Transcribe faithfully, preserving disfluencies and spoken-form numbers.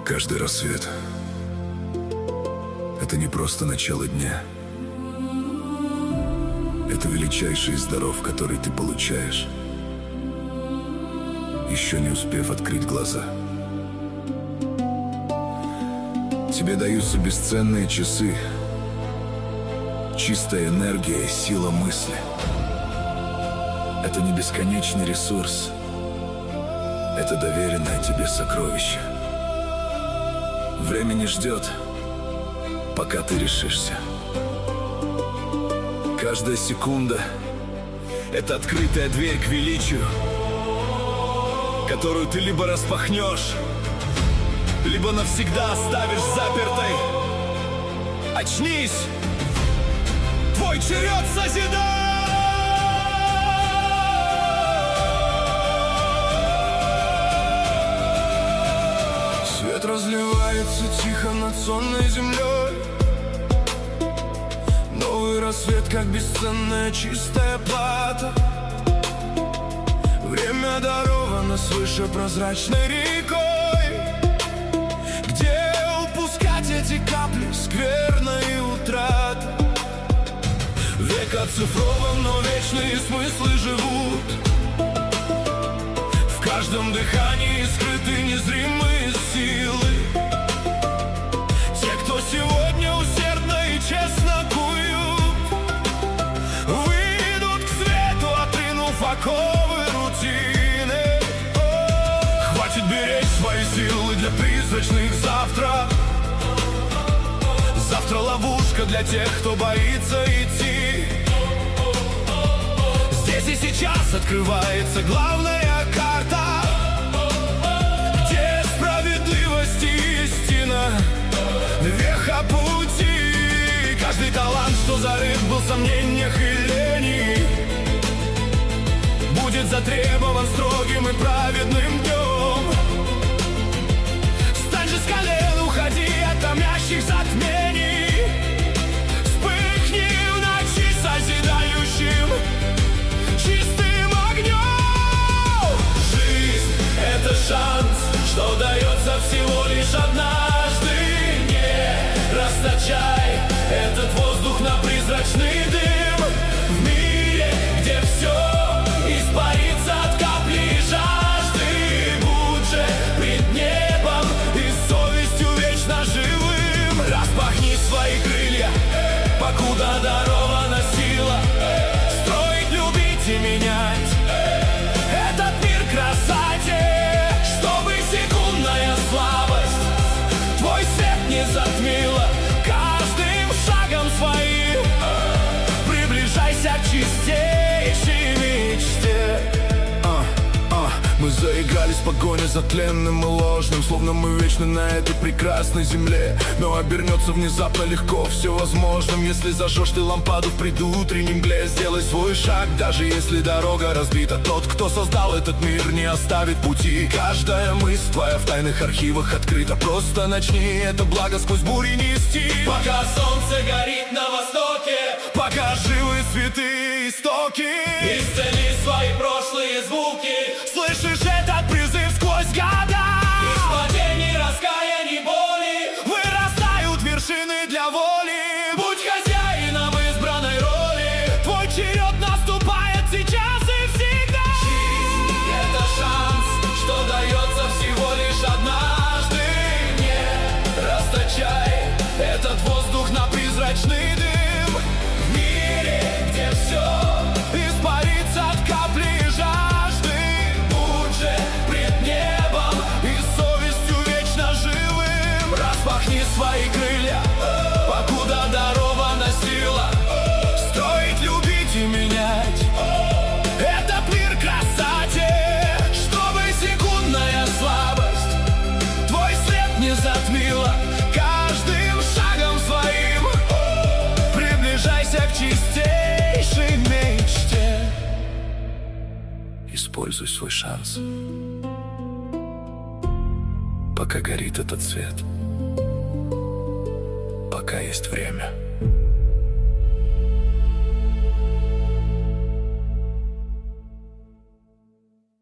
Каждый рассвет — это не просто начало дня. Это величайший из даров, который ты получаешь, еще не успев открыть глаза. Тебе даются бесценные часы, чистая энергия и сила мысли. Это не бесконечный ресурс, это доверенное тебе сокровище. Время не ждет, пока ты решишься. Каждая секунда — это открытая дверь к величию, которую ты либо распахнешь, либо навсегда оставишь запертой. Очнись! Твой черед созидать! Свет разливается тихо над сонной землей. Новый рассвет, как бесценная чистая плата. Время даровано свыше прозрачной рекой, где упускать эти капли скверно и утрата. Век оцифрован, но вечные смыслы живут. В каждом дыхании скрыты незримые силы. Те, кто сегодня усердно и честно куют, выйдут к свету, отринув оковы рутины. Хватит беречь свои силы для призрачных завтра. Завтра ловушка для тех, кто боится идти. Здесь и сейчас открывается главная карта, где справедливость и истина, веха пути. Каждый талант, что зарыт был в сомнениях и лени, будет затребован строгим и праведным днем. Стань же с колен, уходи от томящих затмений. Вспыхни в ночи созидающим чистым огнем. Жизнь — это шанс, что дается всего лишь однажды. Не расточай этот воздух на призрачный дым. В мире, где все испарится от капли жажды, будь же пред небом и совестью вечно живым. Распахни свои крылья, покуда дарована сила. Строить, любить и менять этот мир красоте, чтобы секундная слабость твой свет не затмила. Каждым шагом своим приближайся к чистейшей мечте. а, а, Мы заигрались в погоне за тленным и ложным, словно мы вечны на этой прекрасной земле. Но обернется внезапно легко все возможным, если зажжешь ты лампаду в предутреннем мгле. Сделай свой шаг, даже если дорога разбита. Тот, кто создал этот мир, не оставит пути. Каждая мысль твоя в тайных архивах открыта. Просто начни это благо сквозь бури нести. Пока солнце горит на востоке, пока живы святые истоки, исцели свои прошлые звуки. Слышишь этот призыв сквозь года? Из падений, раскаяний, боли вырастают вершины для воли. Будь хозяином избранной роли, твой черед наступает сейчас и всегда. Жизнь — это шанс, что дается всего лишь однажды. Не расточай этот воздух на призрачный дым. В мире, где все испарится от капли жажды, будь же пред небом и совестью вечно живым. Распахни свои крылья, покуда дарована сила. Строить, любить и менять этот мир красоте, чтобы секундная слабость твой свет не затмила. Каждым шагом своим приближайся к чистейшей мечте. Используй свой шанс, пока горит этот свет, пока есть время.